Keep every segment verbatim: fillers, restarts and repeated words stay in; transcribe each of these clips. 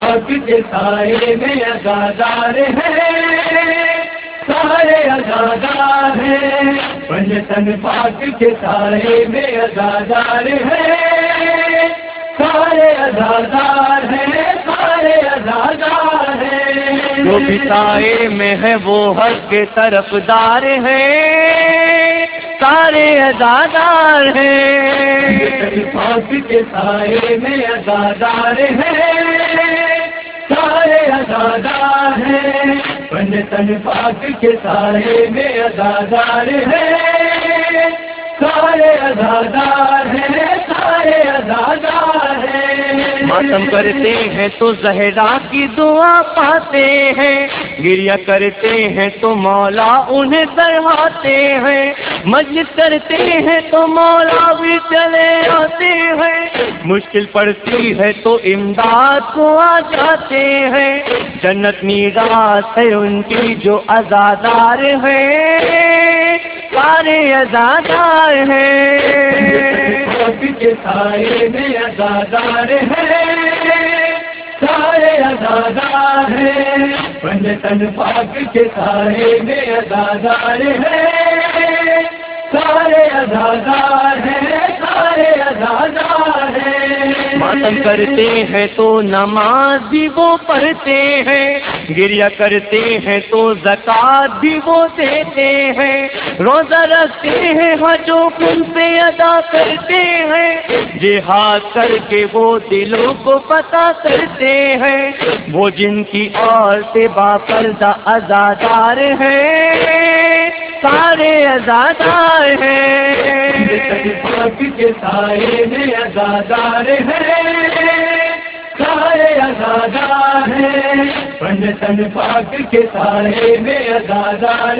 پاک کے سائے میں عزادار ہیں، سارے عزادار ہیں، پنجتن پاک کے سائے میں عزادار ہیں، سارے عزادار ہیں، سارے عزادار ہیں، جو بھی سائے میں ہے وہ حق کے طرفدار ہیں، سارے عزادار ہیں، پاک کے سائے میں عزادار ہیں، سارے عزادار ہیں، پنجتن پاک کے سائے میں عزادار ہیں، سارے عزادار ہیں، سارے عزادار ہیں، ماتم کرتے ہیں تو زہرا کی دعا پاتے ہیں، گریہ کرتے ہیں تو مولا انہیں سراہتے ہیں، مجلس کرتے ہیں تو مولا بھی چلے آتے ہیں، مشکل پڑتی ہے تو امداد کو آ جاتے ہیں، جنت میراث ہے ان کی جو عزادار ہیں، سارے عزادار ہیں، پاک کے سائے میں عزادار ہیں، سارے عزادار ہیں، پنجتن پاک کے سائے میں عزادار ہیں، سارے عزادار ہیں، سارے عزادار ہیں، ماتم کرتے ہیں تو نماز بھی وہ پڑھتے ہیں، گریہ کرتے ہیں تو زکوٰۃ بھی وہ دیتے ہیں، روزہ رکھتے ہیں حج ان سے ادا کرتے ہیں، جہاد کر کے وہ دلوں کو پتہ کرتے ہیں، وہ جن کی عورتیں باپردہ عزادار ہیں، سارے عزادار ہیں، پاک کے سائے میں عزادار ہیں، سارے عزادار ہیں، پنجتن پاک کے سائے میں عزادار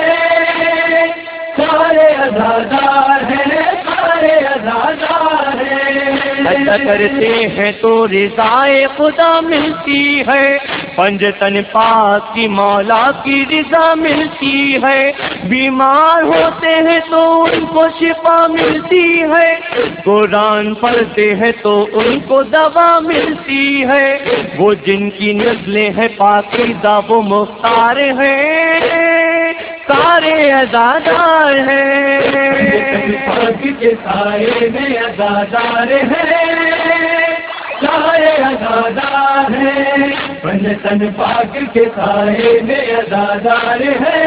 ہیں، سارے عزادار ہیں، سارے عزادار ہیں، ایسا کرتے ہیں تو رضائے خدا ملتی ہے، پنجتن پاک کی مولا کی رضا ملتی ہے، بیمار ہوتے ہیں تو ان کو شفا ملتی ہے، قرآن پڑھتے ہیں تو ان کو دوا ملتی ہے، وہ جن کی نسلیں ہیں پاکیزہ وہ مختار ہیں، سارے عزادار ہیں، پاک کے سائے میں عزادار ہیں، سارے عزادار ہیں، پنجتن پاک کے سائے میں عزادار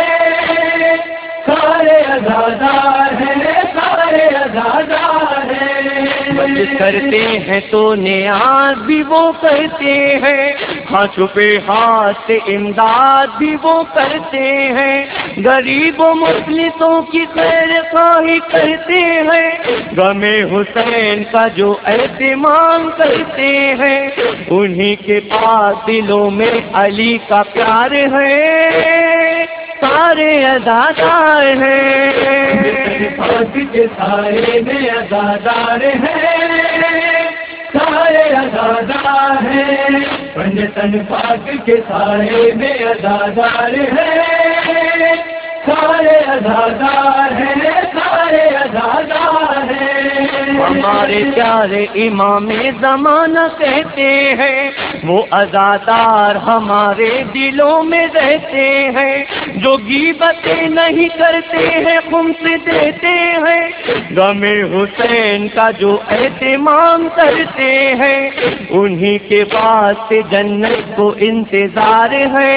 ہیں، سارے عزادار ہیں، سارے عزادار ہیں، مجلس کرتے ہیں تو نیاز بھی وہ کرتے ہیں، ہاں چھپے ہاتھ سے امداد بھی وہ کرتے ہیں، غریب و مفلسوں کی خیر خواہی کرتے ہیں، غم حسین کا جو اہتمام کرتے ہیں، انہی کے پاس دلوں میں علی کا پیار ہے، سارے عزادار ہیں، پاک کے سائے میں عزادار ہیں، سارے عزادار ہیں، پنجتن پاک کے سائے میں عزادار ہیں، سارے عزادار ہیں، سارے عزادار ہیں، ہمارے پیارے امام زمانہ کہتے ہیں، وہ عزادار ہمارے دلوں میں رہتے ہیں، جو غیبتیں نہیں کرتے ہیں خمس دیتے ہیں، غم حسین کا جو اہتمام کرتے ہیں، انہی کے پاس سے جنت کو انتظار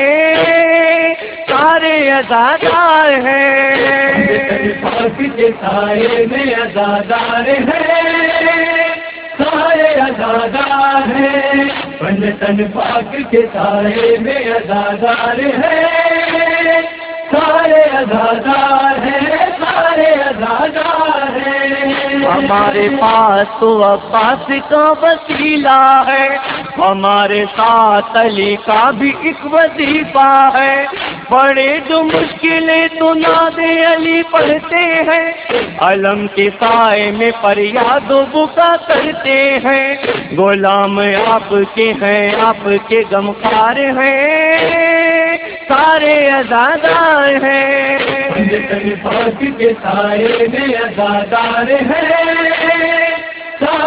ہے، سارے عزادار ہیں، پاک کے سائے میں عزادار ہیں، سارے عزادار ہیں، پنجتن پاک کے سائے میں عزادار ہیں، سارے عزادار ہیں، سارے عزادار ہیں، ہمارے پاس تو عباس کا وسیلہ ہے، ہمارے ساتھ علی کا بھی ایک وظیفہ ہے، پڑھے جو مشکلیں تو ناد علی پڑھتے ہیں، علم کے سائے میں فریاد و بکا کرتے ہیں، غلام آپ کے ہیں آپ کے غمخوار ہیں، سارے عزادار ہیں، پاک کے سائے میں عزادار ہیں، سارے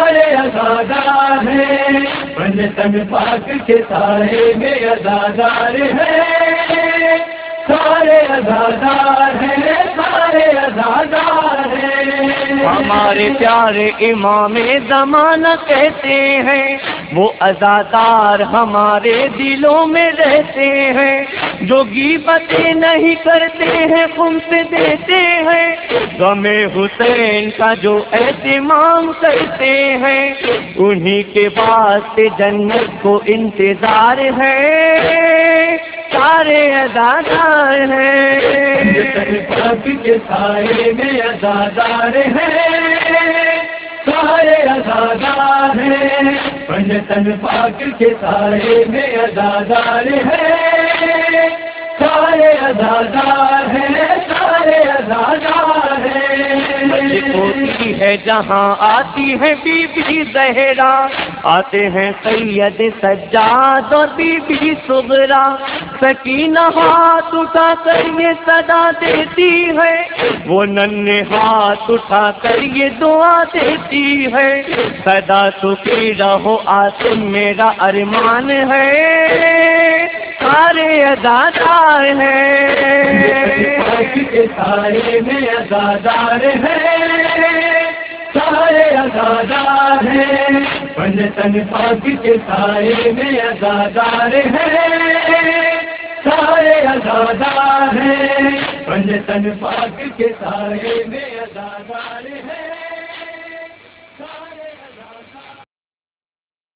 سارے عزادار ہیں، پنجتن پاک کے سائے میں عزادار ہیں، سارے عزادار ہیں، سارے عزادار ہیں۔ ہمارے پیارے امام زمانہ کہتے ہیں وہ عزادار ہمارے دلوں میں رہتے ہیں، جو غیبتیں نہیں کرتے ہیں خمس دیتے ہیں، غم حسین کا جو اہتمام کرتے ہیں، انہی کے واسطے جنت کو انتظار ہے، سارے عزادار ہیں۔ پنجتن پاک کے سائے میں عزادار ہیں، سارے عزادار ہیں، پنجتن پاک کے سائے میں عزادار ہیں، سارے عزادار ہیں، سارے عزادار ہیں۔ ہوتی ہے جہاں آتی ہے بی بی زہرا، آتے ہیں سید سجاد اور بی بی صغرا، سکینہ ہاتھ اٹھا کر یہ صدا دیتی ہے، وہ ننھے ہاتھ اٹھا کر یہ دعا دیتی ہے، صدا سکھی رہو آسم میرا ارمان ہے، سارے عزادار ہیں۔ پاک کے سائے میں عزادار ہیں، سارے عزادار ہیں، پنجتن پاک کے سائے میں عزادار ہیں، سارے عزادار ہیں، پنجتن پاک کے سائے میں عزادار